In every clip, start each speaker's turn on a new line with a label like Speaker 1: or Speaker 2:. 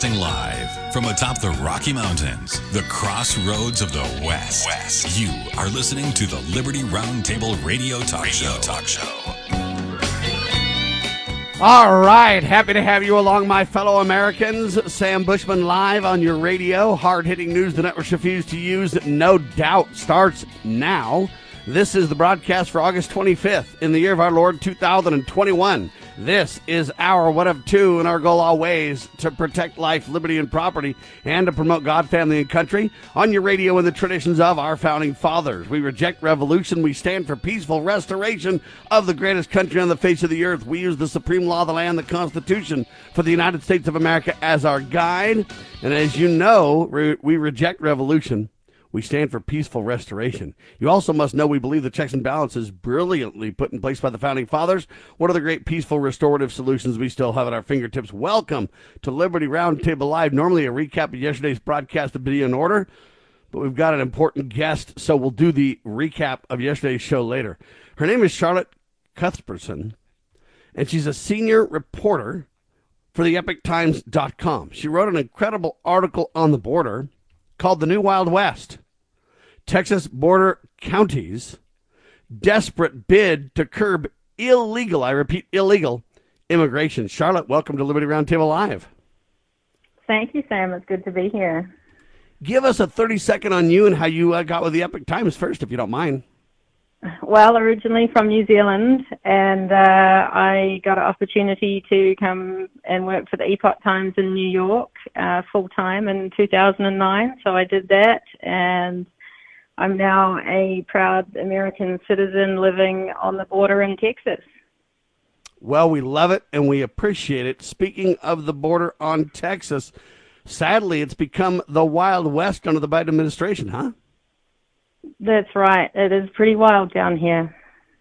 Speaker 1: Broadcasting live from atop the Rocky Mountains, the crossroads of the West. You are listening to the Liberty Roundtable Radio Talk Show.
Speaker 2: All right, happy to have you along, my fellow Americans. Sam Bushman live on your radio. Hard-hitting news the networks refuse to use, no doubt, starts now. This is the broadcast for August 25th in the year of our Lord 2021. This is our one of two, and our goal always to protect life, liberty, and property, and to promote God, family, and country on your radio in the traditions of our founding fathers. We reject revolution. We stand for peaceful restoration of the greatest country on the face of the earth. We use the supreme law of the land, the Constitution, for the United States of America as our guide. And as you know, we reject revolution. We stand for peaceful restoration. You also must know we believe the checks and balances brilliantly put in place by the Founding Fathers. What are the great peaceful restorative solutions we still have at our fingertips? Welcome to Liberty Roundtable Live. Normally a recap of yesterday's broadcast would be in order, but we've got an important guest, so we'll do the recap of yesterday's show later. Her name is Charlotte Cuthbertson, and she's a senior reporter for the EpicTimes.com. She wrote an incredible article on the border called The New Wild West. Texas border counties desperate bid to curb illegal, I repeat, illegal immigration. Charlotte, welcome to Liberty Roundtable Live.
Speaker 3: Thank you, Sam. It's good to be here.
Speaker 2: Give us a 30-second on you and how you got with the Epic Times first, if you don't mind.
Speaker 3: Well, originally from New Zealand, and I got an opportunity to come and work for the Epoch Times in New York full-time in 2009, so I did that, and I'm now a proud American citizen living on the border in Texas.
Speaker 2: Well, we love it, and we appreciate it. Speaking of the border on Texas, sadly, it's become the Wild West under the Biden administration, huh?
Speaker 3: That's right. It is pretty wild down here.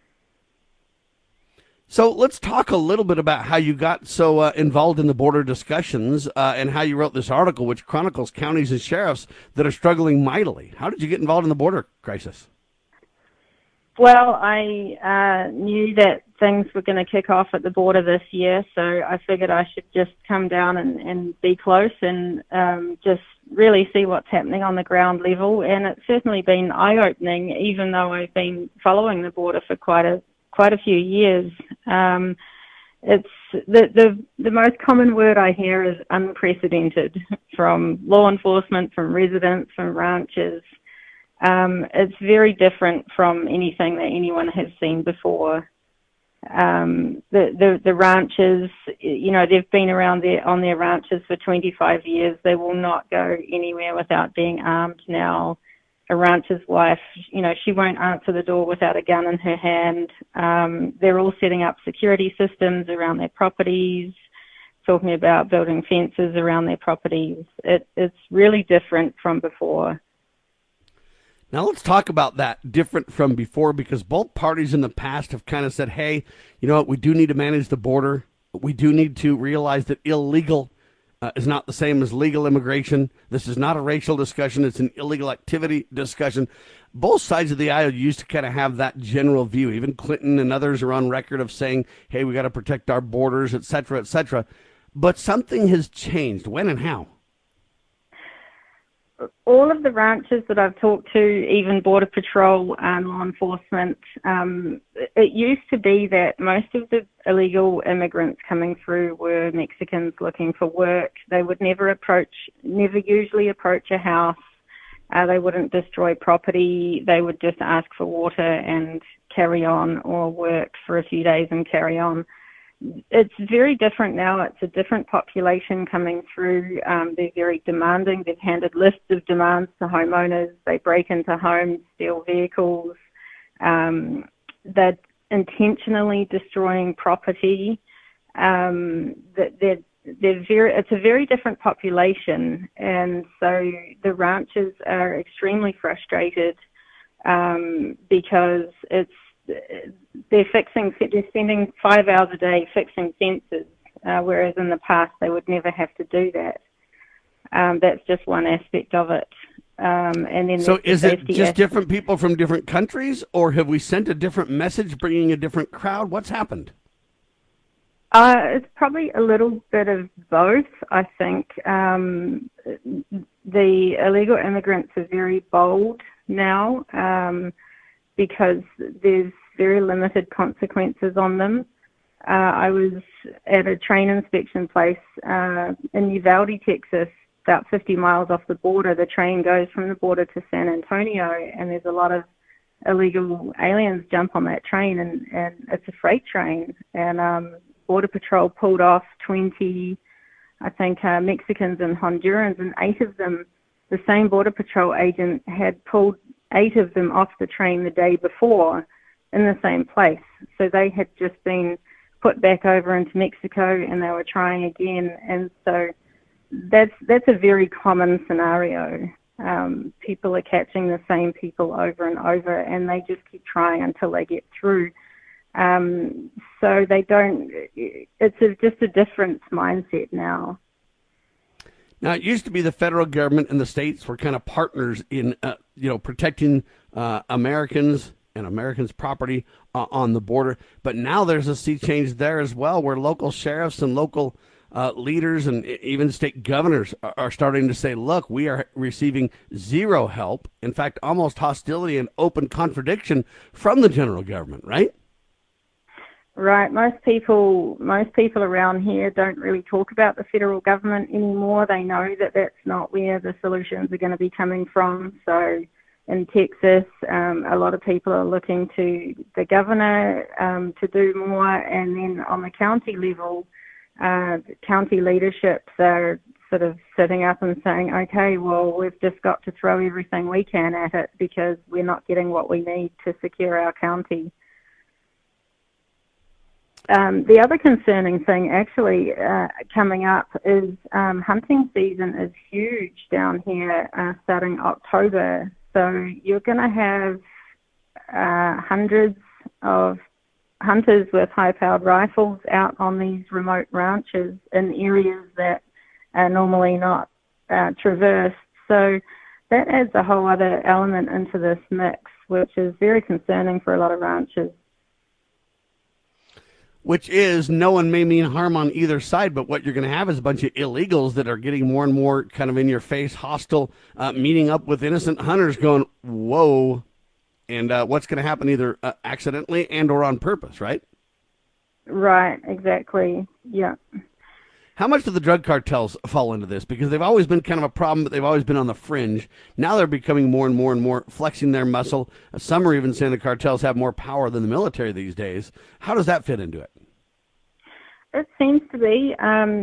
Speaker 2: So let's talk a little bit about how you got so involved in the border discussions and how you wrote this article, which chronicles counties and sheriffs that are struggling mightily. How did you get involved in the border crisis?
Speaker 3: Well, I knew that things were going to kick off at the border this year, so I figured I should just come down and be close and just really see what's happening on the ground level. And it's certainly been eye-opening, even though I've been following the border for quite a few years. It's the most common word I hear is unprecedented from law enforcement, from residents, from ranchers. It's very different from anything that anyone has seen before. The ranchers, you know, they've been around on their ranches for 25 years. They will not go anywhere without being armed now. A rancher's wife, you know, she won't answer the door without a gun in her hand. They're all setting up security systems around their properties, talking about building fences around their properties. It's really different from before.
Speaker 2: Now let's talk about that different from before, because both parties in the past have kind of said, hey, you know what, we do need to manage the border. We do need to realize that illegal is not the same as legal immigration. This is not a racial discussion. It's an illegal activity discussion. Both sides of the aisle used to kind of have that general view. Even Clinton and others are on record of saying, hey, we got to protect our borders, et cetera, et cetera. But something has changed. When and how?
Speaker 3: All of the ranchers that I've talked to, even Border Patrol and law enforcement, it used to be that most of the illegal immigrants coming through were Mexicans looking for work. They would never usually approach a house. They wouldn't destroy property. They would just ask for water and carry on, or work for a few days and carry on. It's very different now. It's a different population coming through. They're very demanding. They've handed lists of demands to homeowners. They break into homes, steal vehicles. They're intentionally destroying property. It's a very different population, and so the ranchers are extremely frustrated because they're spending 5 hours a day fixing fences, whereas in the past they would never have to do that. That's just one aspect of it. And then
Speaker 2: so is it just different people from different countries, or have we sent a different message bringing a different crowd? What's happened?
Speaker 3: It's probably a little bit of both. I think the illegal immigrants are very bold now because there's very limited consequences on them. I was at a train inspection place in Uvalde, Texas, about 50 miles off the border. The train goes from the border to San Antonio, and there's a lot of illegal aliens jump on that train, and it's a freight train. And Border Patrol pulled off 20, I think, Mexicans and Hondurans, and 8 of them, the same Border Patrol agent had pulled 8 of them off the train the day before in the same place. So they had just been put back over into Mexico, and they were trying again. And so that's a very common scenario. People are catching the same people over and over, and they just keep trying until they get through. So they don't, just a different mindset now.
Speaker 2: Now, it used to be the federal government and the states were kind of partners in, protecting Americans and Americans' property on the border. But now there's a sea change there as well, where local sheriffs and local leaders and even state governors are starting to say, look, we are receiving zero help. In fact, almost hostility and open contradiction from the general government, right?
Speaker 3: Right. Most people around here don't really talk about the federal government anymore. They know that that's not where the solutions are going to be coming from. So in Texas, a lot of people are looking to the governor to do more. And then on the county level, county leaderships are sort of sitting up and saying, okay, well, we've just got to throw everything we can at it because we're not getting what we need to secure our county. The other concerning thing actually coming up is hunting season is huge down here starting October. So you're going to have hundreds of hunters with high-powered rifles out on these remote ranches in areas that are normally not traversed. So that adds a whole other element into this mix, which is very concerning for a lot of ranches.
Speaker 2: Which is, no one may mean harm on either side, but what you're going to have is a bunch of illegals that are getting more and more kind of in your face, hostile, meeting up with innocent hunters going, whoa. And what's going to happen either accidentally and or on purpose, right?
Speaker 3: Right, exactly. Yeah.
Speaker 2: How much do the drug cartels fall into this? Because they've always been kind of a problem, but they've always been on the fringe. Now they're becoming more and more and more, flexing their muscle. Some are even saying the cartels have more power than the military these days. How does that fit into it?
Speaker 3: It seems to be,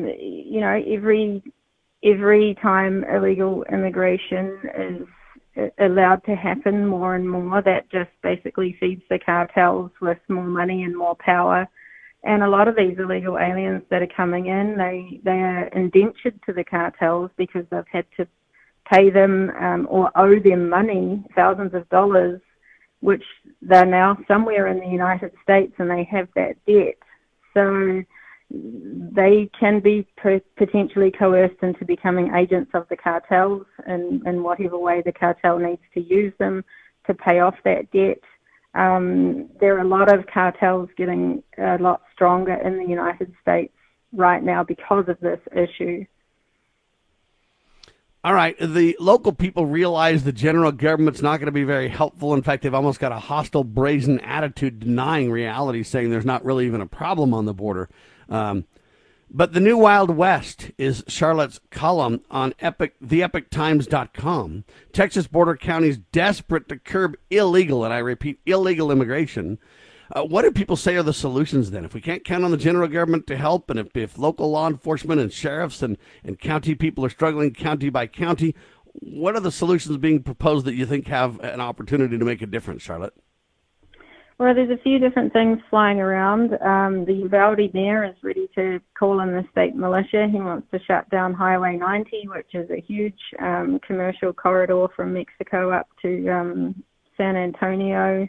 Speaker 3: every time illegal immigration is allowed to happen more and more, that just basically feeds the cartels with more money and more power. And a lot of these illegal aliens that are coming in, they are indentured to the cartels because they've had to pay them or owe them money, thousands of dollars, which they're now somewhere in the United States and they have that debt. So they can be potentially coerced into becoming agents of the cartels in whatever way the cartel needs to use them to pay off that debt. There are a lot of cartels getting a lot stronger in the United States right now because of this issue.
Speaker 2: All right. The local people realize the general government's not going to be very helpful. In fact, they've almost got a hostile, brazen attitude denying reality, saying there's not really even a problem on the border. But the new Wild West is Charlotte's column on theepictimes.com. Texas border counties desperate to curb illegal, and I repeat, illegal immigration. What do people say are the solutions then? If we can't count on the general government to help, and if local law enforcement and sheriffs and county people are struggling county by county, what are the solutions being proposed that you think have an opportunity to make a difference, Charlotte?
Speaker 3: Well, there's a few different things flying around. The Uvalde mayor is ready to call in the state militia. He wants to shut down Highway 90, which is a huge commercial corridor from Mexico up to San Antonio.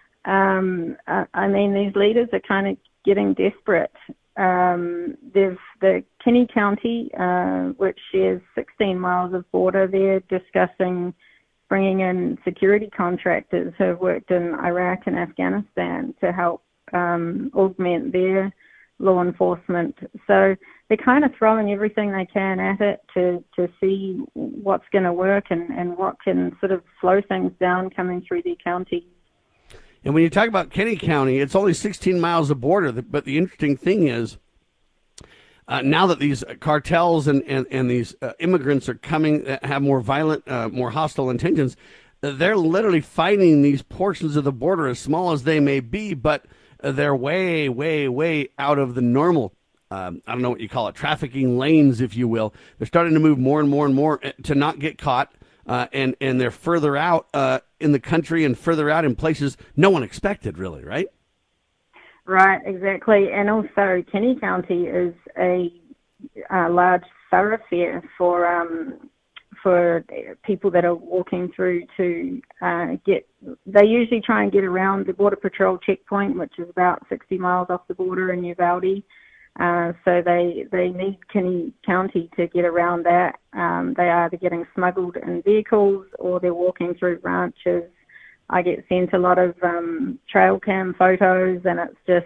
Speaker 3: These leaders are kind of getting desperate. There's the Kinney County, which shares 16 miles of border. They're discussing bringing in security contractors who have worked in Iraq and Afghanistan to help augment their law enforcement. So they're kind of throwing everything they can at it to see what's going to work and what can sort of slow things down coming through the county.
Speaker 2: And when you talk about Kenny County, it's only 16 miles of border. But the interesting thing is, now that these cartels and these immigrants are coming, have more violent, more hostile intentions, they're literally fighting these portions of the border, as small as they may be, but they're way, way, way out of the normal, I don't know what you call it, trafficking lanes, if you will. They're starting to move more and more and more to not get caught. And they're further out in the country and further out in places no one expected, really, right?
Speaker 3: Right, exactly. And also, Kenny County is a large thoroughfare for people that are walking through to they usually try and get around the Border Patrol checkpoint, which is about 60 miles off the border in Uvalde. So they need Kenny County to get around that. They are either getting smuggled in vehicles or they're walking through ranches. I get sent a lot of trail cam photos, and it's just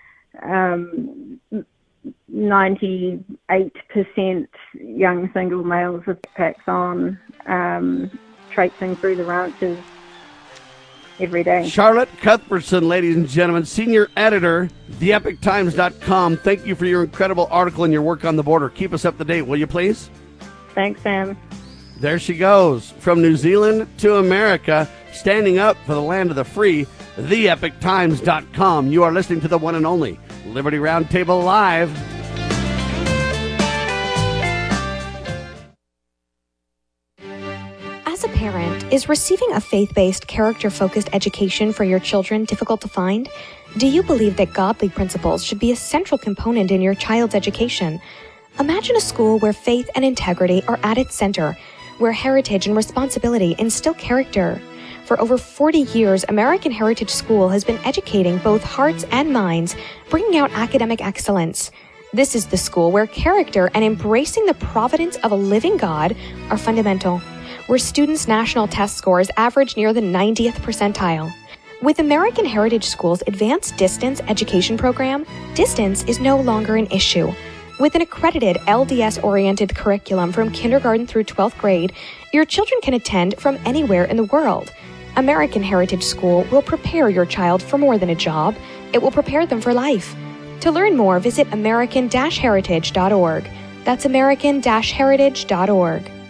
Speaker 3: 98% young single males with backpacks on, traipsing through the ranches every day.
Speaker 2: Charlotte Cuthbertson, ladies and gentlemen, senior editor, theepictimes.com. Thank you for your incredible article and your work on the border. Keep us up to date, will you please?
Speaker 3: Thanks, Sam.
Speaker 2: There she goes, from New Zealand to America, standing up for the land of the free, theepictimes.com. You are listening to the one and only Liberty Roundtable Live.
Speaker 4: As a parent, is receiving a faith-based, character-focused education for your children difficult to find? Do you believe that godly principles should be a central component in your child's education? Imagine a school where faith and integrity are at its center, where heritage and responsibility instill character. For over 40 years, American Heritage School has been educating both hearts and minds, bringing out academic excellence. This is the school where character and embracing the providence of a living God are fundamental, where students' national test scores average near the 90th percentile. With American Heritage School's advanced distance education program, distance is no longer an issue. With an accredited LDS-oriented curriculum from kindergarten through 12th grade, your children can attend from anywhere in the world. American Heritage School will prepare your child for more than a job. It will prepare them for life. To learn more, visit american-heritage.org. That's american-heritage.org.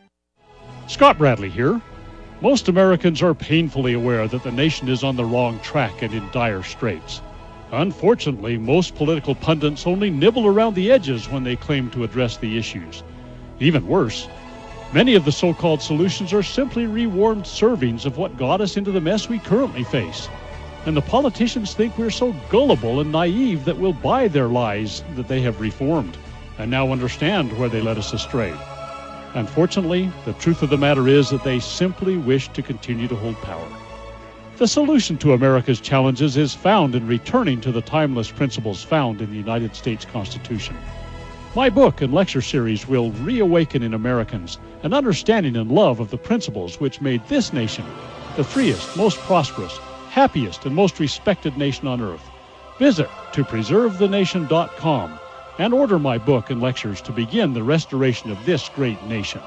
Speaker 5: Scott Bradley here. Most Americans are painfully aware that the nation is on the wrong track and in dire straits. Unfortunately, most political pundits only nibble around the edges when they claim to address the issues. Even worse, many of the so-called solutions are simply rewarmed servings of what got us into the mess we currently face. And the politicians think we're so gullible and naive that we'll buy their lies that they have reformed and now understand where they led us astray. Unfortunately, the truth of the matter is that they simply wish to continue to hold power. The solution to America's challenges is found in returning to the timeless principles found in the United States Constitution. My book and lecture series will reawaken in Americans an understanding and love of the principles which made this nation the freest, most prosperous, happiest, and most respected nation on earth. Visit topreservethenation.com and order my book and lectures to begin the restoration of this great nation.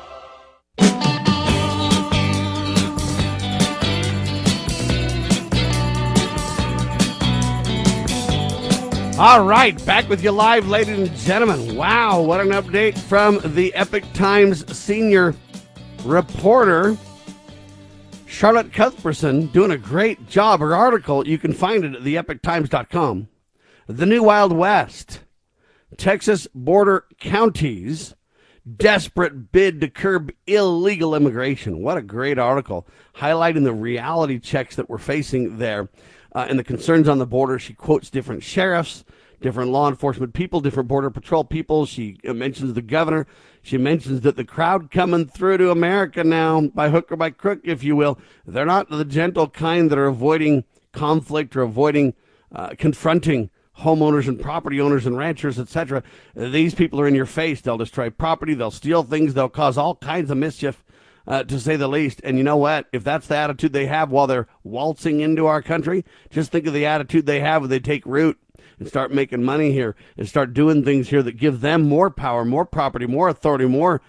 Speaker 2: All right, back with you live, ladies and gentlemen. Wow, what an update from the Epic Times senior reporter, Charlotte Cuthbertson, doing a great job. Her article, you can find it at theepictimes.com. The New Wild West. Texas border counties desperate bid to curb illegal immigration. What a great article, highlighting the reality checks that we're facing there. And the concerns on the border. She quotes different sheriffs, different law enforcement people, different border patrol people. She mentions the governor. She mentions that the crowd coming through to America now, by hook or by crook, if you will, they're not the gentle kind that are avoiding conflict or avoiding confronting homeowners and property owners and ranchers, etc. These people are in your face. They'll destroy property. They'll steal things. They'll cause all kinds of mischief. To say the least. And you know what? If that's the attitude they have while they're waltzing into our country, just think of the attitude they have when they take root and start making money here and start doing things here that give them more power, more property, more authority, more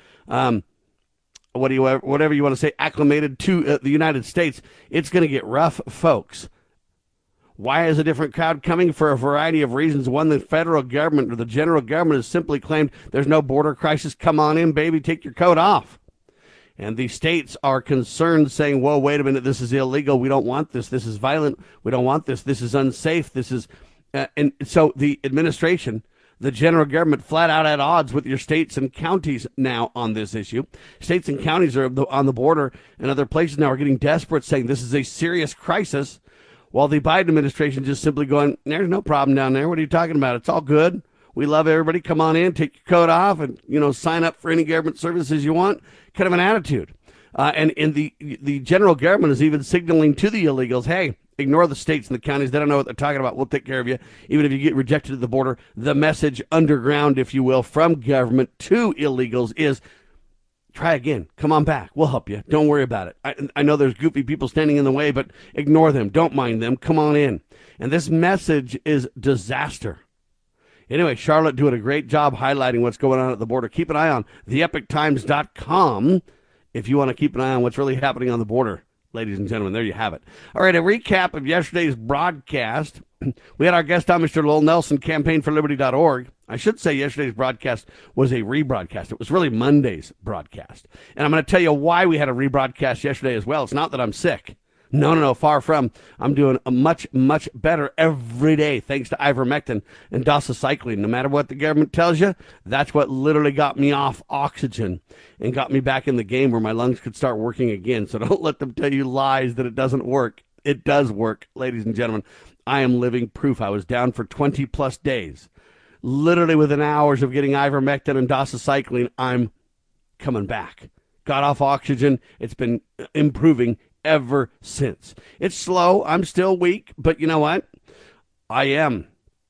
Speaker 2: whatever you want to say, acclimated to the United States, it's going to get rough, folks. Why is a different crowd coming? For a variety of reasons. One, the federal government or the general government has simply claimed there's no border crisis. Come on in, baby, take your coat off. And the states are concerned, saying, whoa, wait a minute, this is illegal. We don't want this. This is violent. We don't want this. This is unsafe. This is, and so the administration, the general government, flat out at odds with your states and counties now on this issue. States and counties are on the border and other places now are getting desperate, saying this is a serious crisis, while the Biden administration just simply going, there's no problem down there. What are you talking about? It's all good. We love everybody. Come on in, take your coat off, and sign up for any government services you want. Kind of an attitude. And in the general government is even signaling to the illegals, hey, ignore the states and the counties. They don't know what they're talking about. We'll take care of you. Even if you get rejected at the border, the message underground, if you will, from government to illegals is try again. Come on back. We'll help you. Don't worry about it. I know there's goofy people standing in the way, but ignore them. Don't mind them. Come on in. And this message is disaster. Anyway, Charlotte doing a great job highlighting what's going on at the border. Keep an eye on theepictimes.com if you want to keep an eye on what's really happening on the border. Ladies and gentlemen, there you have it. All right, a recap of yesterday's broadcast. We had our guest on, Mr. Lowell Nelson, campaignforliberty.org. I should say yesterday's broadcast was a rebroadcast. It was really Monday's broadcast. And I'm going to tell you why we had a rebroadcast yesterday as well. It's not that I'm sick. No, far from. I'm doing a much, much better every day thanks to ivermectin and doxycycline. No matter what the government tells you, that's what literally got me off oxygen and got me back in the game where my lungs could start working again. So don't let them tell you lies that it doesn't work. It does work, ladies and gentlemen. I am living proof. I was down for 20-plus days. Literally within hours of getting ivermectin and doxycycline, I'm coming back. Got off oxygen. It's been improving ever since. It's slow. I'm still weak, but you know what? I am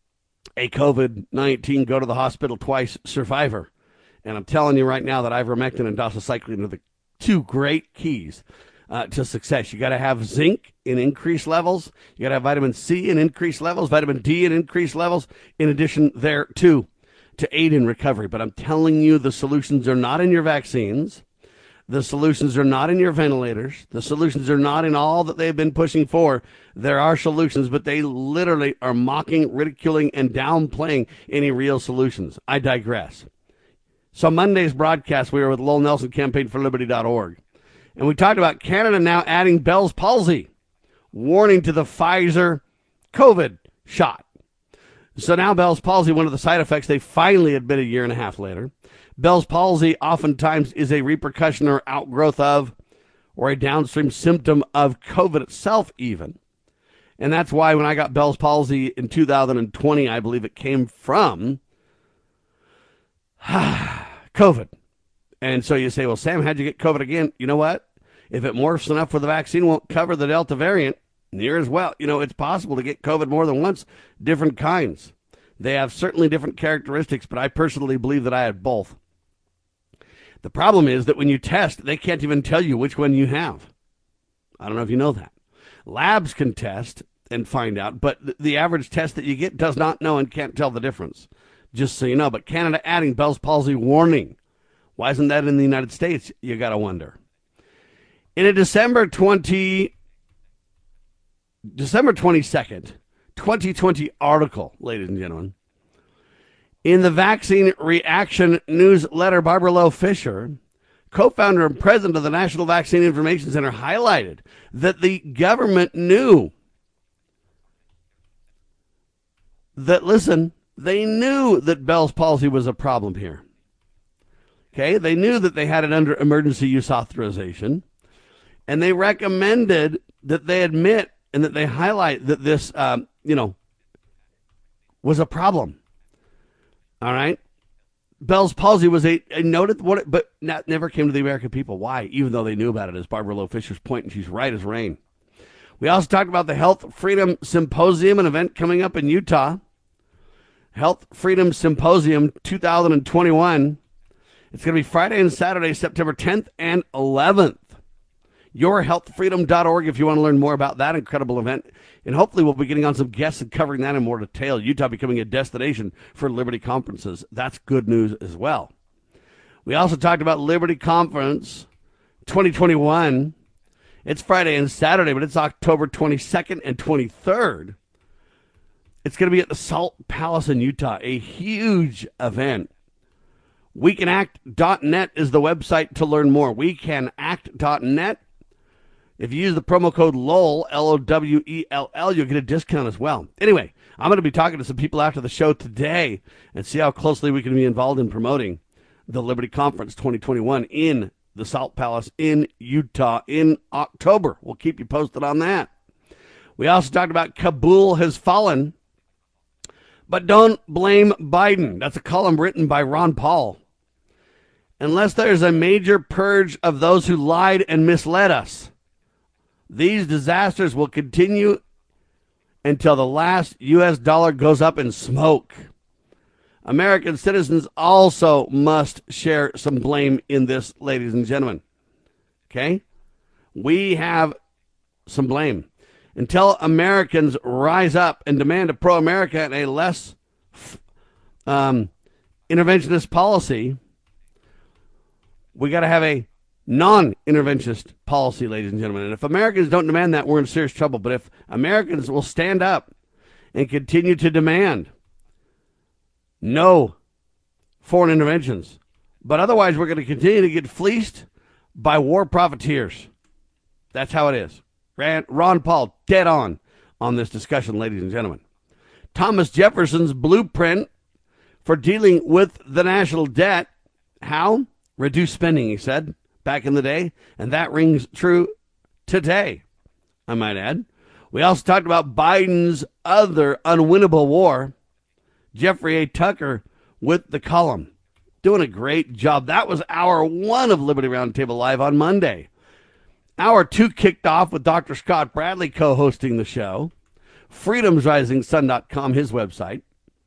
Speaker 2: a COVID-19 go to the hospital twice survivor. And I'm telling you right now that ivermectin and doxycycline are the two great keys to success. You got to have zinc in increased levels. You got to have vitamin C in increased levels, vitamin D in increased levels, in addition there too, to aid in recovery. But I'm telling you, the solutions are not in your vaccines. The solutions are not in your ventilators. The solutions are not in all that they've been pushing for. There are solutions, but they literally are mocking, ridiculing, and downplaying any real solutions. I digress. So Monday's broadcast, we were with Lowell Nelson, campaignforliberty.org. And we talked about Canada now adding Bell's palsy, warning to the Pfizer COVID shot. So now Bell's palsy, one of the side effects, they finally admit a year and a half later. Bell's palsy oftentimes is a repercussion or outgrowth of, or a downstream symptom of COVID itself even. And that's why when I got Bell's palsy in 2020, I believe it came from COVID. And so you say, well, Sam, how'd you get COVID again? You know what? If it morphs enough where the vaccine won't cover the Delta variant, near as well. It's possible to get COVID more than once, different kinds. They have certainly different characteristics, but I personally believe that I had both. The problem is that when you test, they can't even tell you which one you have. I don't know if you know that. Labs can test and find out, but the average test that you get does not know and can't tell the difference, just so you know. But Canada adding Bell's palsy warning. Why isn't that in the United States? You got to wonder. In a December 22nd, 2020 article, ladies and gentlemen, in the Vaccine Reaction newsletter, Barbara Loe Fisher, co-founder and president of the National Vaccine Information Center, highlighted that the government knew that, they knew that Bell's palsy was a problem here. Okay, they knew that they had it under emergency use authorization, and they recommended that they admit and that they highlight that this, was a problem. All right. Bell's palsy was a noted, but never came to the American people. Why? Even though they knew about it, as Barbara Loe Fisher's point, and she's right as rain. We also talked about the Health Freedom Symposium, an event coming up in Utah. Health Freedom Symposium 2021. It's going to be Friday and Saturday, September 10th and 11th. yourhealthfreedom.org if you want to learn more about that incredible event. And hopefully we'll be getting on some guests and covering that in more detail. Utah becoming a destination for Liberty conferences. That's good news as well. We also talked about Liberty Conference 2021. It's Friday and Saturday, but it's October 22nd and 23rd. It's going to be at the Salt Palace in Utah, a huge event. WeCanAct.net is the website to learn more. WeCanAct.net. If you use the promo code LOWELL, LOWELL, you'll get a discount as well. Anyway, I'm going to be talking to some people after the show today and see how closely we can be involved in promoting the Liberty Conference 2021 in the Salt Palace in Utah in October. We'll keep you posted on that. We also talked about Kabul has fallen, but don't blame Biden. That's a column written by Ron Paul. Unless there's a major purge of those who lied and misled us, these disasters will continue until the last U.S. dollar goes up in smoke. American citizens also must share some blame in this, ladies and gentlemen. Okay? We have some blame. Until Americans rise up and demand a pro-America and a less interventionist policy, we got to have a non-interventionist policy, ladies and gentlemen. And if Americans don't demand that, we're in serious trouble. But if Americans will stand up and continue to demand no foreign interventions, but otherwise we're going to continue to get fleeced by war profiteers. That's how it is. Ron Paul, dead on this discussion, ladies and gentlemen. Thomas Jefferson's blueprint for dealing with the national debt. How? Reduce spending, he said, back in the day, and that rings true today, I might add. We also talked about Biden's other unwinnable war. Jeffrey A. Tucker with the column. Doing a great job. That was hour 1 of Liberty Roundtable Live on Monday. Hour 2 kicked off with Dr. Scott Bradley co-hosting the show. FreedomsRisingSun.com, his website.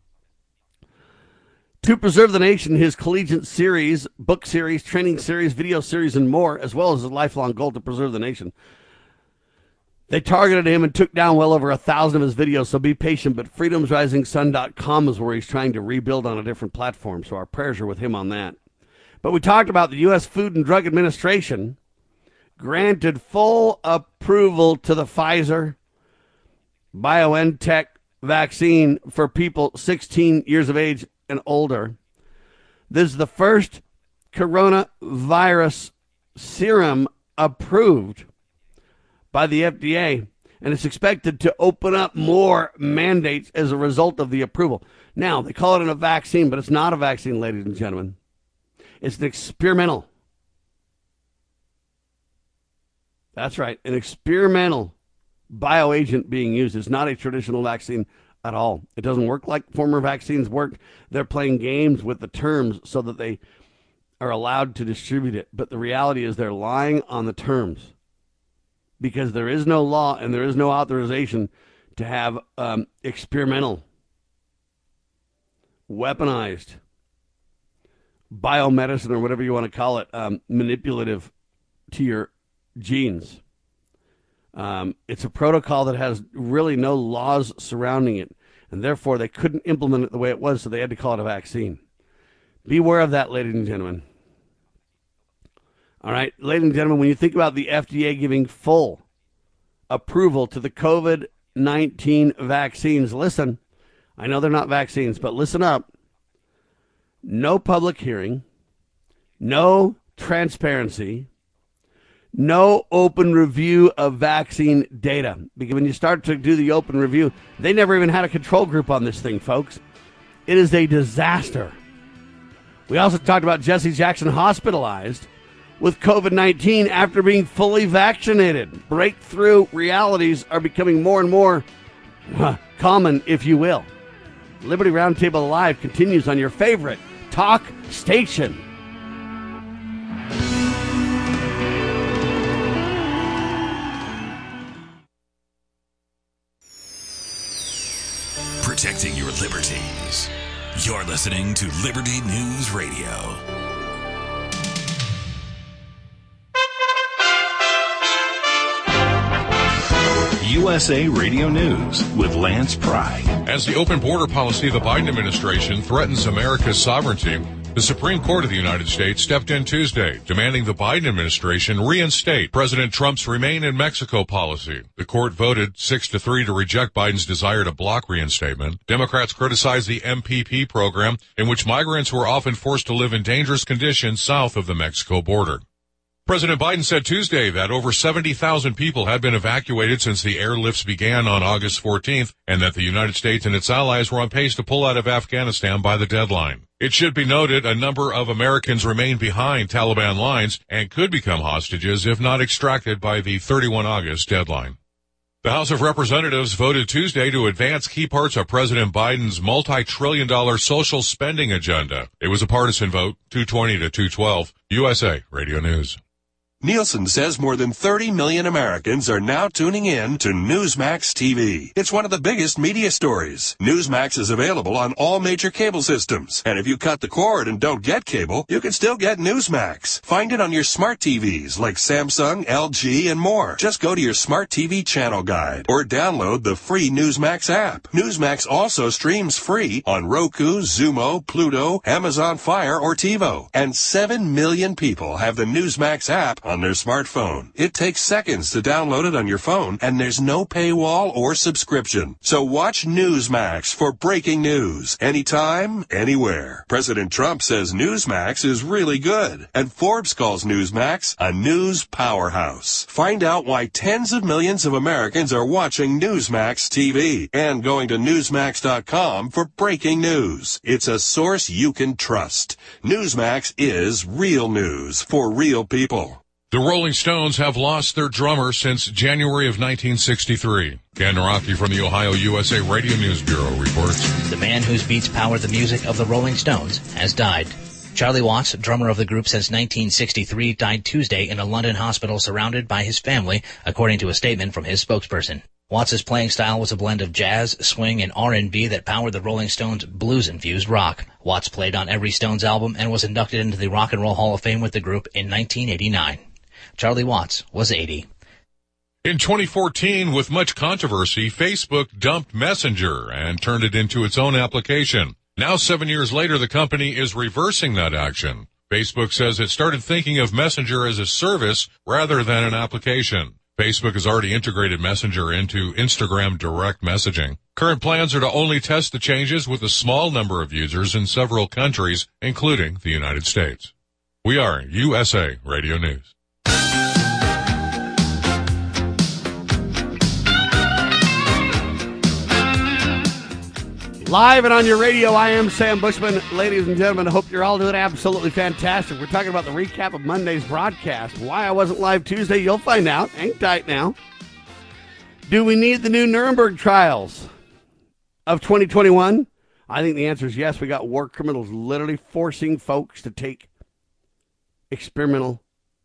Speaker 2: To Preserve the Nation, his collegiate series, book series, training series, video series, and more, as well as his lifelong goal to preserve the nation. They targeted him and took down well over 1,000 of his videos, so be patient. But FreedomsRisingSun.com is where he's trying to rebuild on a different platform, so our prayers are with him on that. But we talked about the U.S. Food and Drug Administration granted full approval to the Pfizer BioNTech vaccine for people 16 years of age and older. This is the first coronavirus serum approved by the FDA, and it's expected to open up more mandates as a result of the approval. Now, they call it a vaccine, but it's not a vaccine, ladies and gentlemen. It's an experimental. That's right, an experimental bioagent being used. It's not a traditional vaccine at all. It doesn't work like former vaccines worked. They're playing games with the terms so that they are allowed to distribute it. But the reality is they're lying on the terms because there is no law and there is no authorization to have experimental, weaponized biomedicine or whatever you want to call it, manipulative to your genes. It's a protocol that has really no laws surrounding it, and therefore they couldn't implement it the way it was, so they had to call it a vaccine. Beware of that, ladies and gentlemen. All right, ladies and gentlemen, when you think about the FDA giving full approval to the COVID-19 vaccines, listen, I know they're not vaccines, but listen up. No public hearing, no transparency, no open review of vaccine data. Because when you start to do the open review, they never even had a control group on this thing, folks. It is a disaster. We also talked about Jesse Jackson hospitalized with COVID-19 after being fully vaccinated. Breakthrough realities are becoming more and more common, if you will. Liberty Roundtable Live continues on your favorite talk station.
Speaker 1: Protecting your liberties. You're listening to Liberty News Radio.
Speaker 6: USA Radio News with Lance Pry.
Speaker 7: As the open border policy of the Biden administration threatens America's sovereignty, the Supreme Court of the United States stepped in Tuesday, demanding the Biden administration reinstate President Trump's Remain in Mexico policy. The court voted 6-3 to reject Biden's desire to block reinstatement. Democrats criticized the MPP program, in which migrants were often forced to live in dangerous conditions south of the Mexico border. President Biden said Tuesday that over 70,000 people had been evacuated since the airlifts began on August 14th, and that the United States and its allies were on pace to pull out of Afghanistan by the deadline. It should be noted a number of Americans remain behind Taliban lines and could become hostages if not extracted by the 31 August deadline. The House of Representatives voted Tuesday to advance key parts of President Biden's multi-trillion-dollar social spending agenda. It was a partisan vote, 220 to 212. USA Radio News.
Speaker 8: Nielsen says more than 30 million Americans are now tuning in to Newsmax TV. It's one of the biggest media stories. Newsmax is available on all major cable systems. And if you cut the cord and don't get cable, you can still get Newsmax. Find it on your smart TVs like Samsung, LG, and more. Just go to your smart TV channel guide or download the free Newsmax app. Newsmax also streams free on Roku, Xumo, Pluto, Amazon Fire, or TiVo. And 7 million people have the Newsmax app on their smartphone. It takes seconds to download it on your phone, and there's no paywall or subscription. So watch Newsmax for breaking news, anytime, anywhere. President Trump says Newsmax is really good, and Forbes calls Newsmax a news powerhouse. Find out why tens of millions of Americans are watching Newsmax TV and going to Newsmax.com for breaking news. It's a source you can trust. Newsmax is real news for real people.
Speaker 7: The Rolling Stones have lost their drummer since January of 1963. Ken Naraki from the Ohio USA Radio News Bureau reports.
Speaker 9: The man whose beats power the music of the Rolling Stones has died. Charlie Watts, drummer of the group since 1963, died Tuesday in a London hospital surrounded by his family, according to a statement from his spokesperson. Watts' playing style was a blend of jazz, swing, and R&B that powered the Rolling Stones' blues-infused rock. Watts played on every Stones album and was inducted into the Rock and Roll Hall of Fame with the group in 1989. Charlie Watts was 80.
Speaker 7: In 2014, with much controversy, Facebook dumped Messenger and turned it into its own application. Now, 7 years later, the company is reversing that action. Facebook says it started thinking of Messenger as a service rather than an application. Facebook has already integrated Messenger into Instagram direct messaging. Current plans are to only test the changes with a small number of users in several countries, including the United States. We are USA Radio News.
Speaker 2: Live and on your radio, I am Sam Bushman. Ladies and gentlemen, I hope you're all doing absolutely fantastic. We're talking about the recap of Monday's broadcast. Why I wasn't live Tuesday, you'll find out. Hang tight now. Do we need the new Nuremberg trials of 2021? I think the answer is yes. We got war criminals literally forcing folks to take experimental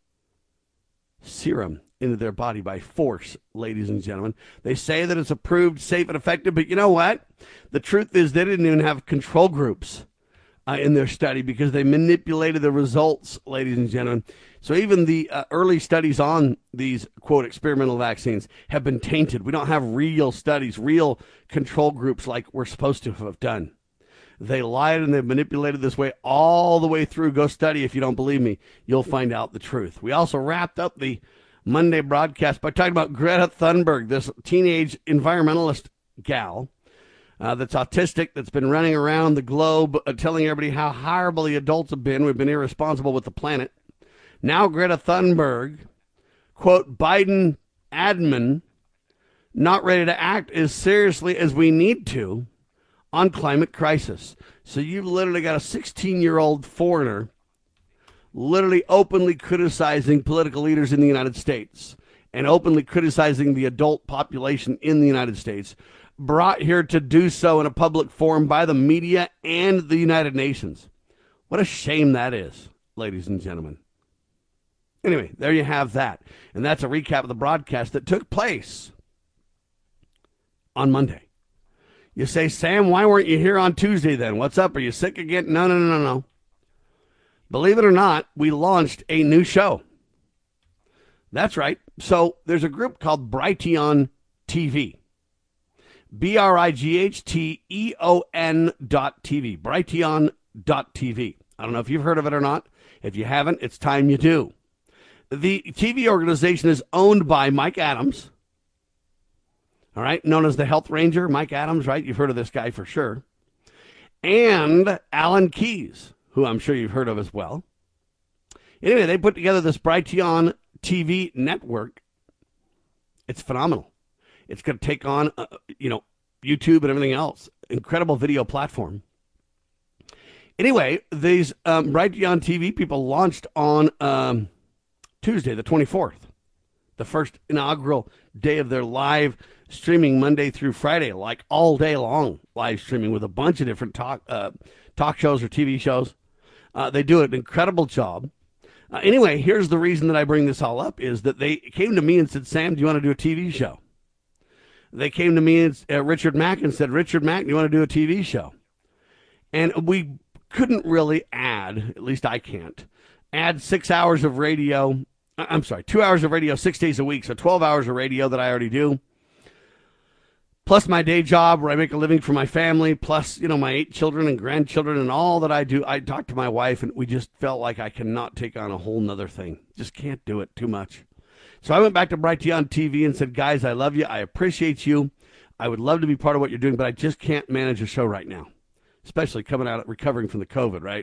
Speaker 2: serum into their body by force, ladies and gentlemen. They say that it's approved, safe, and effective, but you know what? The truth is they didn't even have control groups in their study because they manipulated the results, ladies and gentlemen. So even the early studies on these, quote, experimental vaccines have been tainted. We don't have real studies, real control groups like we're supposed to have done. They lied and they've manipulated this way all the way through. Go study. If you don't believe me, you'll find out the truth. We also wrapped up the Monday broadcast by talking about Greta Thunberg, this teenage environmentalist gal that's autistic, that's been running around the globe telling everybody how horrible the adults have been. We've been irresponsible with the planet. Now Greta Thunberg, quote, Biden admin, not ready to act as seriously as we need to on climate crisis. So you've literally got a 16-year-old foreigner literally openly criticizing political leaders in the United States and openly criticizing the adult population in the United States, brought here to do so in a public forum by the media and the United Nations. What a shame that is, ladies and gentlemen. Anyway, there you have that. And that's a recap of the broadcast that took place on Monday. You say, Sam, why weren't you here on Tuesday then? What's up? Are you sick again? No. Believe it or not, we launched a new show. That's right. So there's a group called Brighteon TV. BRIGHTEON.TV. Brighteon.tv. I don't know if you've heard of it or not. If you haven't, it's time you do. The TV organization is owned by Mike Adams. All right, known as the Health Ranger, Mike Adams, right? You've heard of this guy for sure. And Alan Keyes, who I'm sure you've heard of as well. Anyway, they put together this Brighteon TV network. It's phenomenal. It's going to take on, YouTube and everything else. Incredible video platform. Anyway, these Brighteon TV people launched on Tuesday, the 24th, the first inaugural day of their live streaming Monday through Friday, like all day long live streaming with a bunch of different talk shows or TV shows. They do an incredible job. Anyway, here's the reason that I bring this all up is that they came to me and said, Sam, do you want to do a TV show? They came to me and Richard Mack and said, Richard Mack, do you want to do a TV show? And we couldn't really add, at least I can't, add 6 hours of radio. I'm sorry, 2 hours of radio 6 days a week, so 12 hours of radio that I already do. Plus my day job where I make a living for my family, plus, my 8 children and grandchildren and all that I do. I talked to my wife, and we just felt like I cannot take on a whole nother thing. Just can't do it, too much. So I went back to Brighteon TV and said, guys, I love you. I appreciate you. I would love to be part of what you're doing, but I just can't manage a show right now, especially coming out recovering from the COVID, right?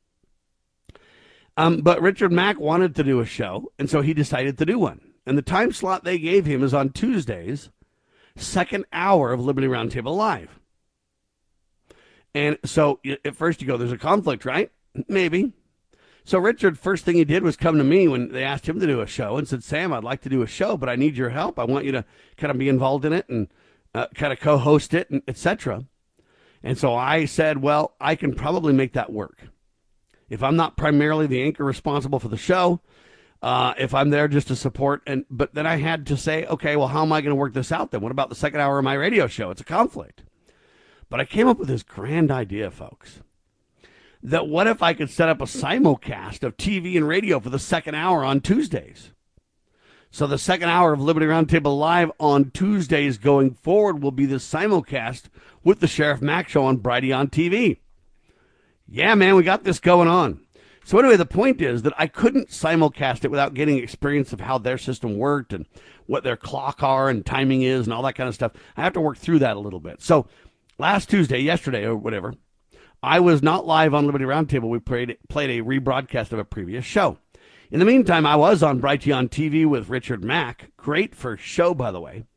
Speaker 2: But Richard Mack wanted to do a show, and so he decided to do one. And the time slot they gave him is on Tuesdays, second hour of Liberty Roundtable Live. And so at first you go, there's a conflict, right? Maybe. So Richard, first thing he did was come to me when they asked him to do a show and said, Sam, I'd like to do a show, but I need your help. I want you to kind of be involved in it and kind of co-host it, and et cetera. And so I said, well, I can probably make that work. If I'm not primarily the anchor responsible for the show, if I'm there just to support, but then I had to say, okay, well, how am I going to work this out then? What about the second hour of my radio show? It's a conflict. But I came up with this grand idea, folks, that what if I could set up a simulcast of TV and radio for the second hour on Tuesdays? So the second hour of Liberty Roundtable Live on Tuesdays going forward will be the simulcast with the Sheriff Mack Show on Brighteon TV. Yeah, man, we got this going on. So anyway, the point is that I couldn't simulcast it without getting experience of how their system worked and what their clock are and timing is and all that kind of stuff. I have to work through that a little bit. So yesterday or whatever, I was not live on Liberty Roundtable. We played a rebroadcast of a previous show. In the meantime, I was on Brighteon TV with Richard Mack. Great first show, by the way.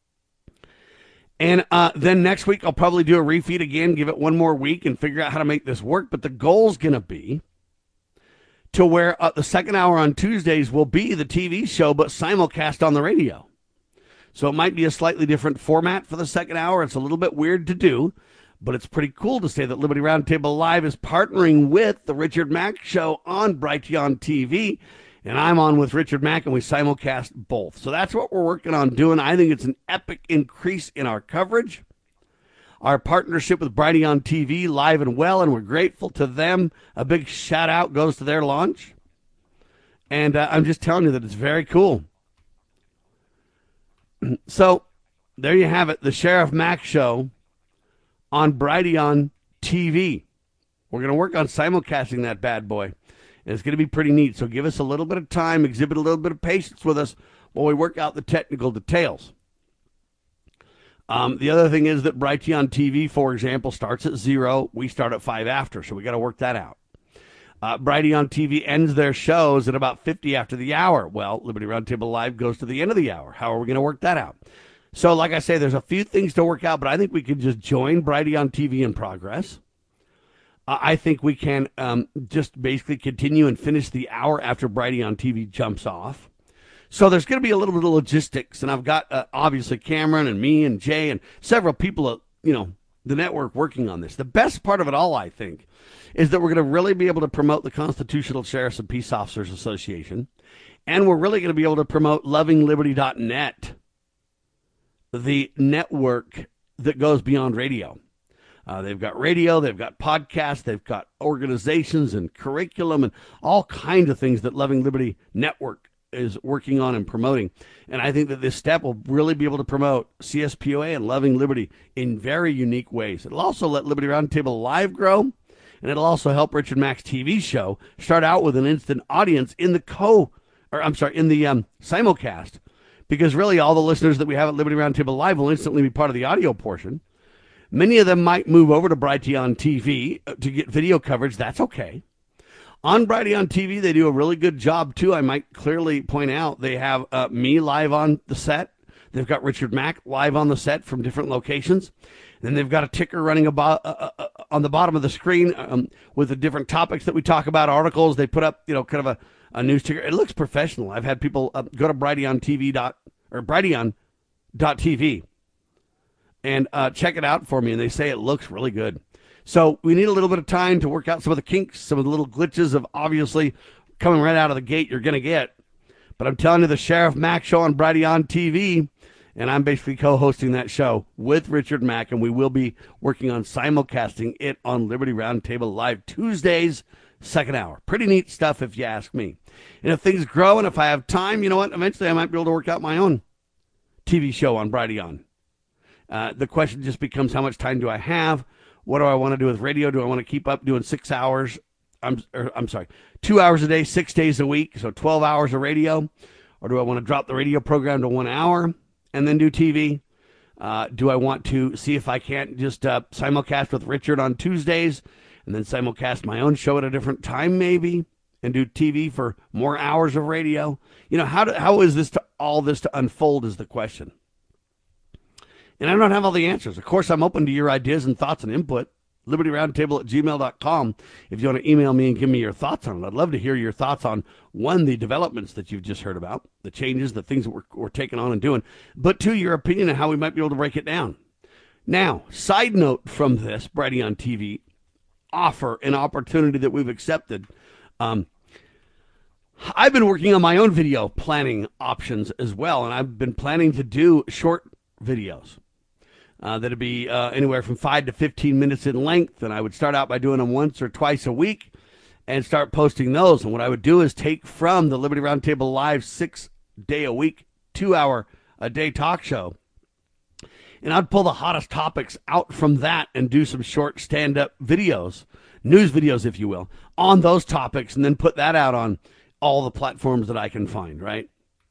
Speaker 2: And then next week, I'll probably do a refeed again, give it one more week and figure out how to make this work. But the goal's going to be to where the second hour on Tuesdays will be the TV show, but simulcast on the radio. So it might be a slightly different format for the second hour. It's a little bit weird to do, but it's pretty cool to say that Liberty Roundtable Live is partnering with the Richard Mack Show on Brighteon TV, and I'm on with Richard Mack, and we simulcast both. So that's what we're working on doing. I think it's an epic increase in our coverage. Our partnership with Brighteon TV, live and well, and we're grateful to them. A big shout-out goes to their launch. And I'm just telling you that it's very cool. So there you have it, the Sheriff Mack Show on Brighteon TV. We're going to work on simulcasting that bad boy, and it's going to be pretty neat. So give us a little bit of time, exhibit a little bit of patience with us while we work out the technical details. The other thing is that Brighteon TV, for example, starts at 0. We start at 5 after, so we got to work that out. Brighteon TV ends their shows at about 50 after the hour. Well, Liberty Roundtable Live goes to the end of the hour. How are we going to work that out? So, like I say, there's a few things to work out, but I think we can just join Brighteon TV in progress. I think we can just basically continue and finish the hour after Brighteon TV jumps off. So there's going to be a little bit of logistics, and I've got, obviously, Cameron and me and Jay and several people, the network working on this. The best part of it all, I think, is that we're going to really be able to promote the Constitutional Sheriffs and Peace Officers Association, and we're really going to be able to promote lovingliberty.net, the network that goes beyond radio. They've got radio, they've got podcasts, they've got organizations and curriculum and all kinds of things that Loving Liberty Network is working on and promoting. And I think that this step will really be able to promote CSPOA and Loving Liberty in very unique ways. It'll also let Liberty Roundtable Live grow, and it'll also help Richard Mack's TV show start out with an instant audience in the simulcast, because really all the listeners that we have at Liberty Roundtable Live will instantly be part of the audio portion. Many of them might move over to Brighteon TV to get video coverage. That's okay. On Brighteon TV, they do a really good job, too. I might clearly point out they have me live on the set. They've got Richard Mack live on the set from different locations. Then they've got a ticker running on the bottom of the screen with the different topics that we talk about, articles. They put up, kind of a news ticker. It looks professional. I've had people go to Brighteon.tv and check it out for me, and they say it looks really good. So we need a little bit of time to work out some of the kinks, some of the little glitches of obviously coming right out of the gate you're going to get. But I'm telling you, the Sheriff Mack Show on Brighteon TV, and I'm basically co-hosting that show with Richard Mack, and we will be working on simulcasting it on Liberty Roundtable Live Tuesdays, second hour. Pretty neat stuff if you ask me. And if things grow and if I have time, you know what, eventually I might be able to work out my own TV show on Brighteon. The question just becomes, how much time do I have? What do I want to do with radio? Do I want to keep up doing 6 hours? 2 hours a day, 6 days a week, so 12 hours of radio? Or do I want to drop the radio program to 1 hour and then do TV? Do I want to see if I can't just simulcast with Richard on Tuesdays and then simulcast my own show at a different time maybe and do TV for more hours of radio? How is all this to unfold is the question. And I don't have all the answers. Of course, I'm open to your ideas and thoughts and input. LibertyRoundtable@gmail.com if you want to email me and give me your thoughts on it. I'd love to hear your thoughts on, one, the developments that you've just heard about, the changes, the things that we're taking on and doing, but two, your opinion on how we might be able to break it down. Now, side note from this Brighteon TV offer, an opportunity that we've accepted. I've been working on my own video planning options as well, and I've been planning to do short videos. That'd be anywhere from 5 to 15 minutes in length, and I would start out by doing them once or twice a week and start posting those. And what I would do is take from the Liberty Roundtable Live 6-day-a-week, 2-hour-a-day talk show, and I'd pull the hottest topics out from that and do some short stand-up videos, news videos, if you will, on those topics, and then put that out on all the platforms that I can find, right?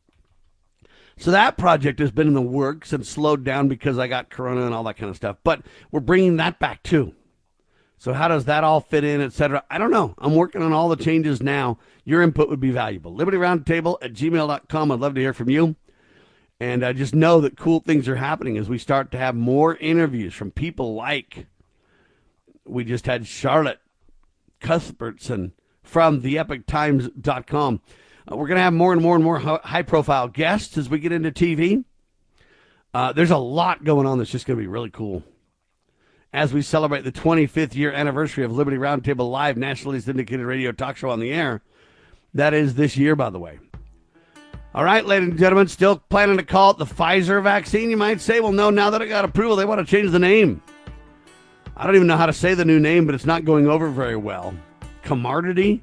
Speaker 2: So that project has been in the works and slowed down because I got Corona and all that kind of stuff. But we're bringing that back too. So how does that all fit in, et cetera? I don't know. I'm working on all the changes now. Your input would be valuable. LibertyRoundtable@gmail.com. I'd love to hear from you. And I just know that cool things are happening as we start to have more interviews from people like we just had Charlotte Cuthbertson from theepictimes.com. We're going to have more and more and more high-profile guests as we get into TV. There's a lot going on that's just going to be really cool as we celebrate the 25th year anniversary of Liberty Roundtable Live, nationally syndicated radio talk show on the air. That is this year, by the way. All right, ladies and gentlemen, still planning to call it the Pfizer vaccine, you might say? Well, no, now that I got approval, they want to change the name. I don't even know how to say the new name, but it's not going over very well. Comirnaty?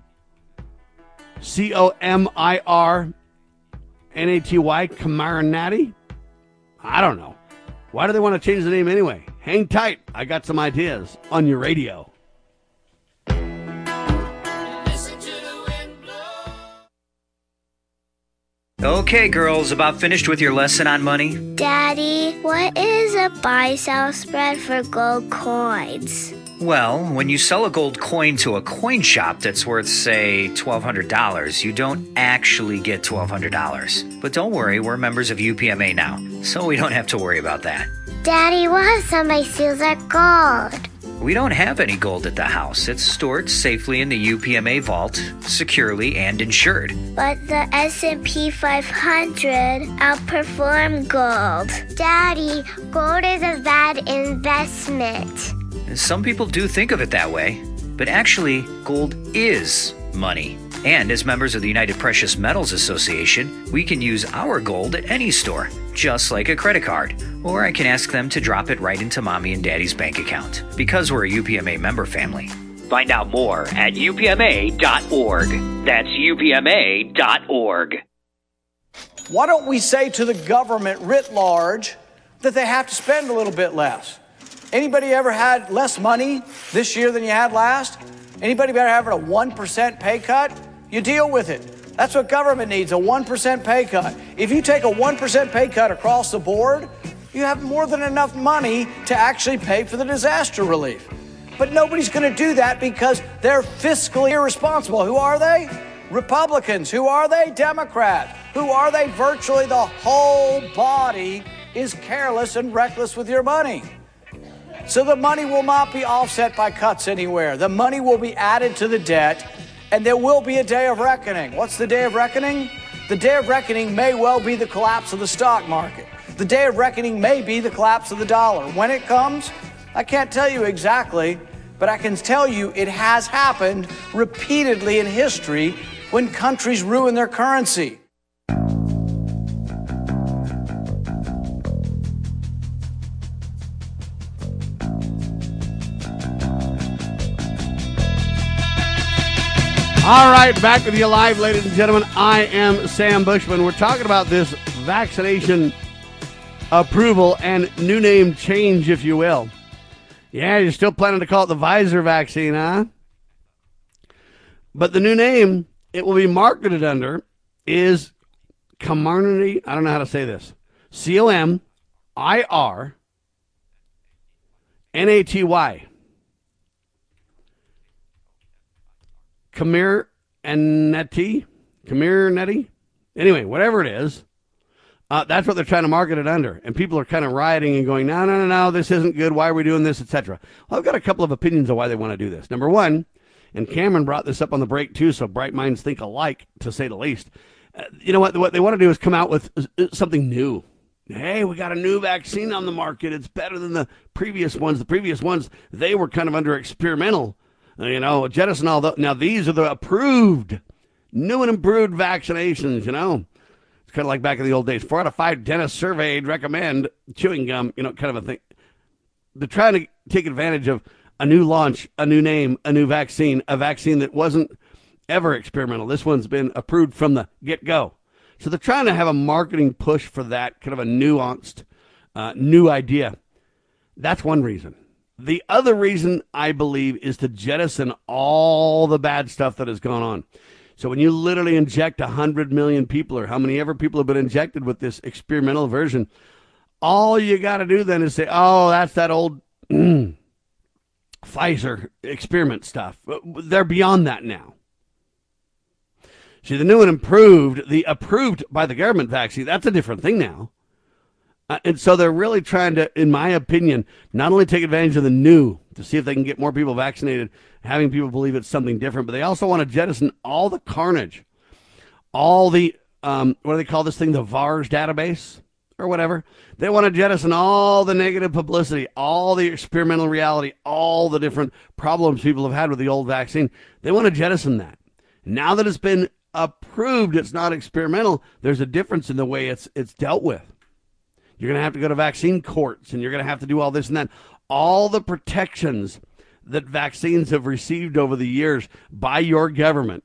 Speaker 2: Comirnaty? Comirnaty? I don't know. Why do they want to change the name anyway? Hang tight. I got some ideas on your radio.
Speaker 10: Okay, girls, about finished with your lesson on money?
Speaker 11: Daddy, what is a buy-sell spread for gold coins?
Speaker 10: Well, when you sell a gold coin to a coin shop that's worth, say, $1,200, you don't actually get $1,200. But don't worry, we're members of UPMA now, so we don't have to worry about that.
Speaker 11: Daddy, what if somebody steals our gold?
Speaker 10: We don't have any gold at the house. It's stored safely in the UPMA vault, securely and insured.
Speaker 11: But the S&P 500 outperformed gold. Daddy, gold is a bad investment.
Speaker 10: Some people do think of it that way, but actually, gold is money. And as members of the United Precious Metals Association, we can use our gold at any store, just like a credit card. Or I can ask them to drop it right into Mommy and Daddy's bank account, because we're a UPMA member family. Find out more at upma.org. That's upma.org.
Speaker 12: Why don't we say to the government writ large that they have to spend a little bit less? Anybody ever had less money this year than you had last? Anybody ever having a 1% pay cut? You deal with it. That's what government needs, a 1% pay cut. If you take a 1% pay cut across the board, you have more than enough money to actually pay for the disaster relief. But nobody's going to do that because they're fiscally irresponsible. Who are they? Republicans. Who are they? Democrats. Who are they? Virtually the whole body is careless and reckless with your money. So the money will not be offset by cuts anywhere. The money will be added to the debt, and there will be a day of reckoning. What's the day of reckoning? The day of reckoning may well be the collapse of the stock market. The day of reckoning may be the collapse of the dollar. When it comes, I can't tell you exactly, but I can tell you it has happened repeatedly in history when countries ruin their currency.
Speaker 2: All right, back with you live, ladies and gentlemen. I am Sam Bushman. We're talking about this vaccination approval and new name change, if you will. Yeah, you're still planning to call it the Pfizer vaccine, huh? But the new name it will be marketed under is Comirnaty. I don't know how to say this. Comirnaty. Comirnaty. Anyway, whatever it is, that's what they're trying to market it under. And people are kind of rioting and going, no, this isn't good. Why are we doing this, etc. Well, I've got a couple of opinions of why they want to do this. Number one, and Cameron brought this up on the break too, so bright minds think alike, to say the least. You know what they want to do is come out with something new. Hey, we got a new vaccine on the market. It's better than the previous ones. The previous ones, they were kind of under experimental. Jettison all the. Now, these are the approved, new and improved vaccinations, It's kind of like back in the old days. 4 out of 5 dentists surveyed recommend chewing gum, kind of a thing. They're trying to take advantage of a new launch, a new name, a new vaccine, a vaccine that wasn't ever experimental. This one's been approved from the get-go. So they're trying to have a marketing push for that, kind of a nuanced, new idea. That's one reason. The other reason, I believe, is to jettison all the bad stuff that has gone on. So when you literally inject 100 million people, or how many ever people have been injected with this experimental version, all you got to do then is say, oh, that's that old Pfizer experiment stuff. They're beyond that now. See, the new and improved, the approved by the government vaccine, that's a different thing now. And so they're really trying to, in my opinion, not only take advantage of the new to see if they can get more people vaccinated, having people believe it's something different, but they also want to jettison all the carnage, all the, what do they call this thing, the VAERS database or whatever. They want to jettison all the negative publicity, all the experimental reality, all the different problems people have had with the old vaccine. They want to jettison that. Now that it's been approved, it's not experimental, there's a difference in the way it's dealt with. You're going to have to go to vaccine courts, and you're going to have to do all this and that. All the protections that vaccines have received over the years by your government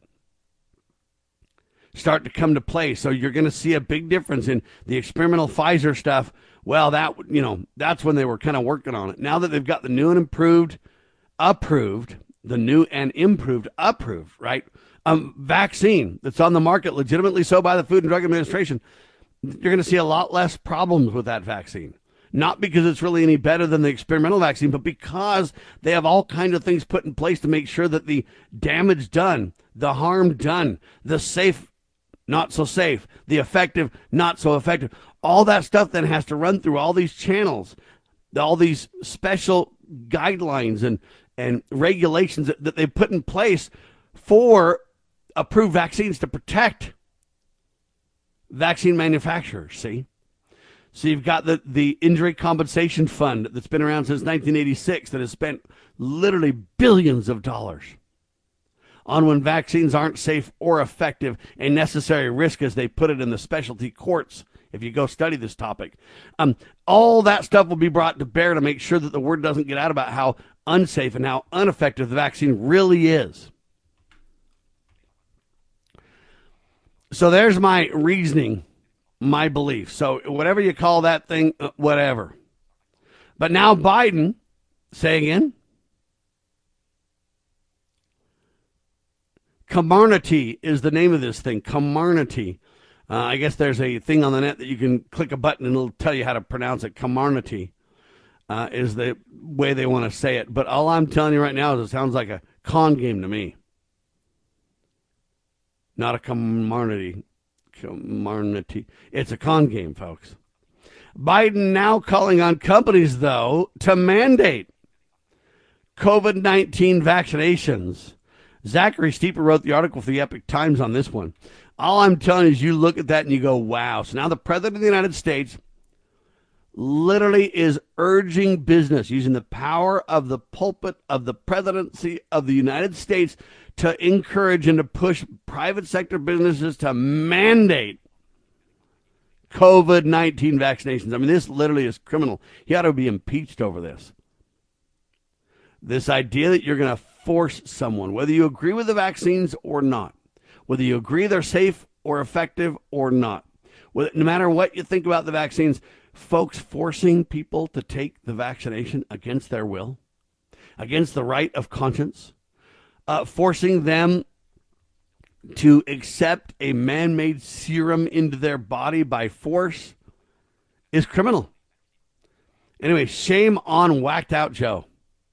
Speaker 2: start to come to play. So you're going to see a big difference in the experimental Pfizer stuff. Well, that's when they were kind of working on it. Now that they've got the new and improved, approved, the new and improved, approved, right? Vaccine that's on the market, legitimately so by the Food and Drug Administration, you're going to see a lot less problems with that vaccine. Not because it's really any better than the experimental vaccine, but because they have all kinds of things put in place to make sure that the damage done, the harm done, the safe, not so safe, the effective, not so effective, all that stuff then has to run through all these channels, all these special guidelines and regulations that they put in place for approved vaccines to protect vaccine manufacturers, see? So you've got the Injury Compensation Fund that's been around since 1986 that has spent literally billions of dollars on when vaccines aren't safe or effective, a necessary risk as they put it in the specialty courts, if you go study this topic. All that stuff will be brought to bear to make sure that the word doesn't get out about how unsafe and how ineffective the vaccine really is. So there's my reasoning my belief. So whatever you call that thing, whatever. But now Biden, say again, Comirnaty is the name of this thing, Comirnaty. I guess there's a thing on the net that you can click a button and it'll tell you how to pronounce it. Comirnaty is the way they want to say it. But all I'm telling you right now is it sounds like a con game to me. Not a Comirnaty. It's a con game, folks. Biden now calling on companies, though, to mandate COVID-19 vaccinations. Zachary Steeper wrote the article for the Epoch Times on this one. All I'm telling you is you look at that and you go, wow. So now the President of the United States literally is urging business, using the power of the pulpit of the presidency of the United States to encourage and to push private sector businesses to mandate COVID-19 vaccinations. I mean, this literally is criminal. He ought to be impeached over this. This idea that you're going to force someone, whether you agree with the vaccines or not, whether you agree they're safe or effective or not, no matter what you think about the vaccines, folks forcing people to take the vaccination against their will, against the right of conscience, forcing them to accept a man-made serum into their body by force is criminal. Anyway, shame on whacked out Joe.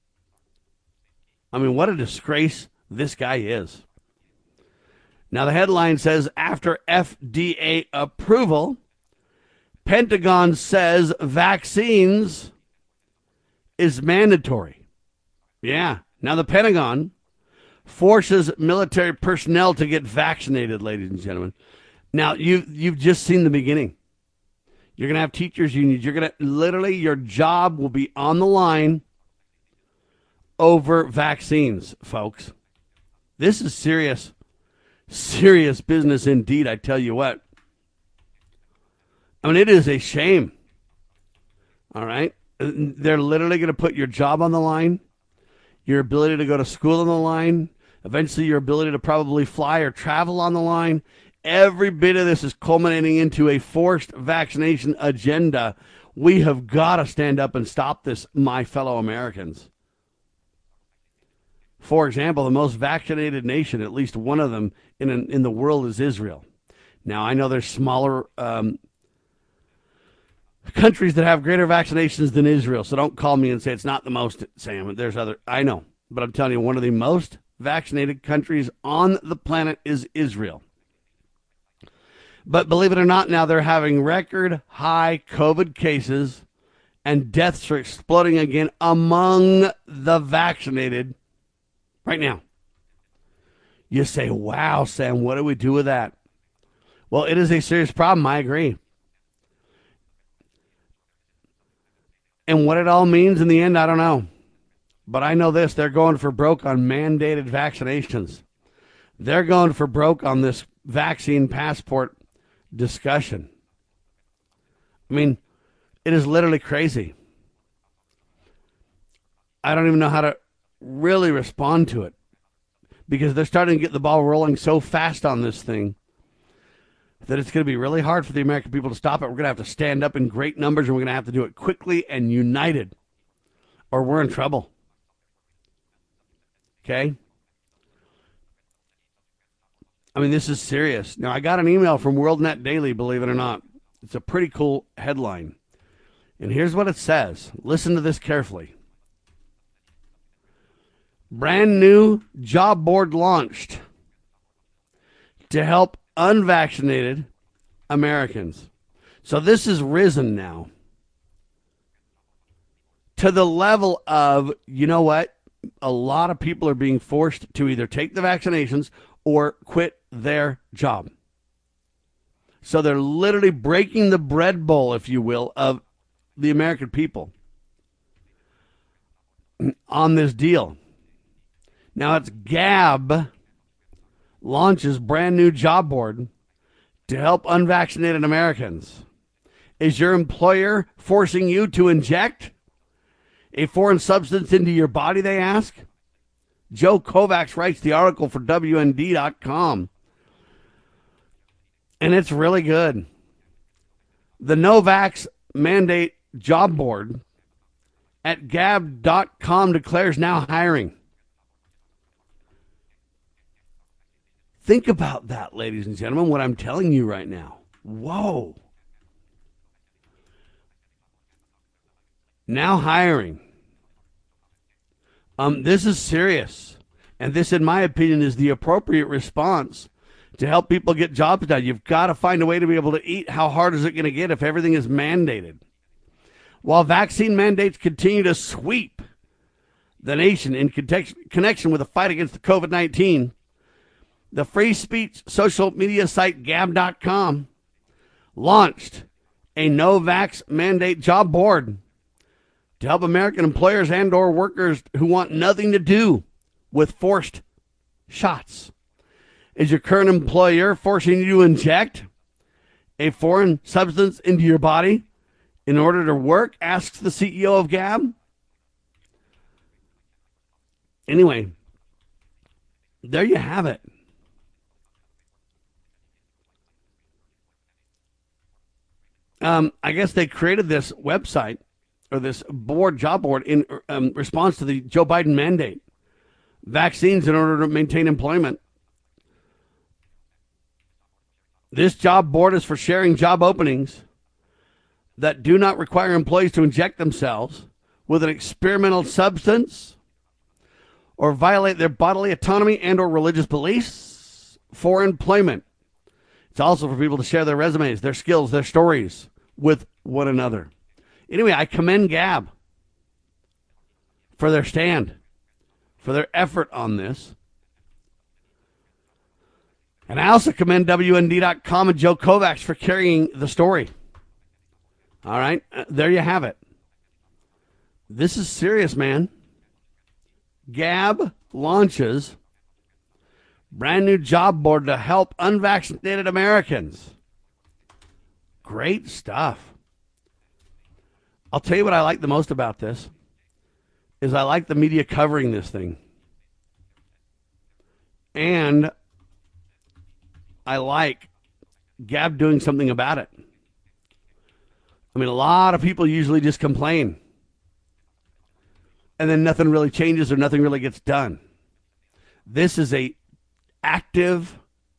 Speaker 2: I mean, what a disgrace this guy is. Now, the headline says, after FDA approval, Pentagon says vaccines is mandatory. Yeah. Now, the Pentagon forces military personnel to get vaccinated, ladies and gentlemen. Now, you've just seen the beginning. You're going to have teachers' unions. You're going to literally, your job will be on the line over vaccines, folks. This is serious, serious business indeed, I tell you what. I mean, it is a shame. All right? They're literally going to put your job on the line, your ability to go to school on the line, eventually your ability to probably fly or travel on the line. Every bit of this is culminating into a forced vaccination agenda. We have got to stand up and stop this, my fellow Americans. For example, the most vaccinated nation, at least one of them in the world, is Israel. Now, I know there's smaller countries that have greater vaccinations than Israel, so don't call me and say it's not the most, Sam. There's other, I know, but I'm telling you, one of the most vaccinated countries on the planet is Israel. But believe it or not, now they're having record high COVID cases and deaths are exploding again among the vaccinated right now. You say, wow, Sam, what do we do with that? Well, it is a serious problem. I agree. And what it all means in the end, I don't know. But I know this, they're going for broke on mandated vaccinations. They're going for broke on this vaccine passport discussion. I mean, it is literally crazy. I don't even know how to really respond to it because they're starting to get the ball rolling so fast on this thing that it's going to be really hard for the American people to stop it. We're going to have to stand up in great numbers, and we're going to have to do it quickly and united, or we're in trouble. Okay? I mean, this is serious. Now, I got an email from WorldNet Daily, believe it or not. It's a pretty cool headline. And here's what it says. Listen to this carefully. Brand new job board launched to help unvaccinated Americans. So this has risen now to the level of, you know what? A lot of people are being forced to either take the vaccinations or quit their job. So they're literally breaking the bread bowl, if you will, of the American people on this deal. Now it's Gab launches brand new job board to help unvaccinated Americans. Is your employer forcing you to inject a foreign substance into your body, they ask? Joe Kovacs writes the article for WND.com. And it's really good. The Novax mandate job board at Gab.com declares now hiring. Think about that, ladies and gentlemen, what I'm telling you right now. Whoa. Now hiring. This is serious. And this, in my opinion, is the appropriate response to help people get jobs done. You've got to find a way to be able to eat. How hard is it going to get if everything is mandated? While vaccine mandates continue to sweep the nation in connection with the fight against the COVID-19, the free speech social media site Gab.com launched a no-vax mandate job board to help American employers and or workers who want nothing to do with forced shots. Is your current employer forcing you to inject a foreign substance into your body in order to work? Asks the CEO of Gab. Anyway, there you have it. I guess they created this website or this job board in response to the Joe Biden mandate. Vaccines in order to maintain employment. This job board is for sharing job openings that do not require employees to inject themselves with an experimental substance or violate their bodily autonomy and or religious beliefs for employment. It's also for people to share their resumes, their skills, their stories with one another. Anyway, I commend Gab for their stand, for their effort on this. And I also commend WND.com and Joe Kovacs for carrying the story. All right, there you have it. This is serious, man. Gab launches brand new job board to help unvaccinated Americans. Great stuff. I'll tell you what I like the most about this is I like the media covering this thing. And I like Gab doing something about it. I mean, a lot of people usually just complain. And then nothing really changes or nothing really gets done. This is a active,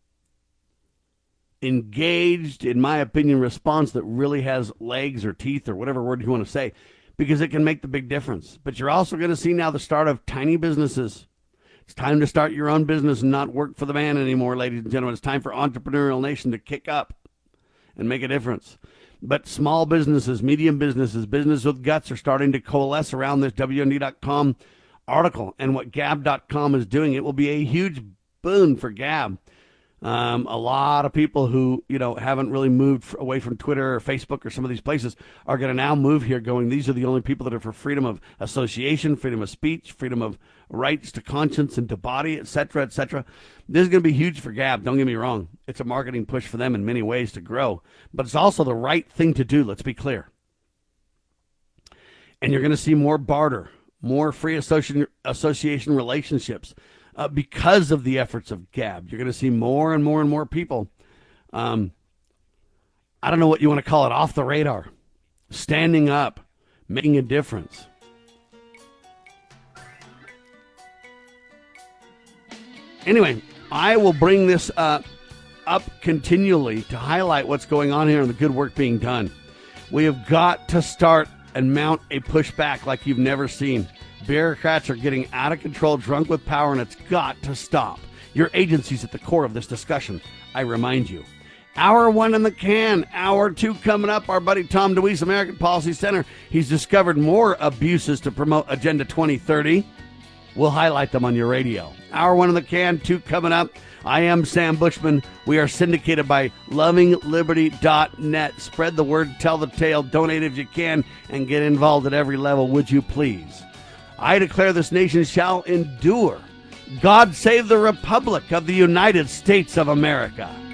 Speaker 2: engaged, in my opinion, response that really has legs or teeth or whatever word you want to say, because it can make the big difference. But you're also going to see now the start of tiny businesses. It's time to start your own business and not work for the man anymore, ladies and gentlemen. It's time for Entrepreneurial Nation to kick up and make a difference. But small businesses, medium businesses, business with guts are starting to coalesce around this WND.com article and what Gab.com is doing. It will be a huge boon for Gab. A lot of people who, haven't really moved away from Twitter or Facebook or some of these places are going to now move here going, these are the only people that are for freedom of association, freedom of speech, freedom of rights to conscience and to body, et cetera, et cetera. This is going to be huge for Gab. Don't get me wrong. It's a marketing push for them in many ways to grow, but it's also the right thing to do. Let's be clear. And you're going to see more barter, more free association relationships. Because of the efforts of Gab, you're going to see more and more and more people. I don't know what you want to call it, off the radar, standing up, making a difference. Anyway, I will bring this up continually to highlight what's going on here and the good work being done. We have got to start and mount a pushback like you've never seen. Bureaucrats are getting out of control, drunk with power, and it's got to stop. Your agency's at the core of this discussion, I remind you. Hour 1 in the can. Hour 2 coming up. Our buddy Tom DeWeese, American Policy Center. He's discovered more abuses to promote Agenda 2030. We'll highlight them on your radio. Hour 1 in the can. 2 coming up. I am Sam Bushman. We are syndicated by lovingliberty.net. Spread the word, tell the tale, donate if you can, and get involved at every level, would you please? I declare this nation shall endure. God save the Republic of the United States of America.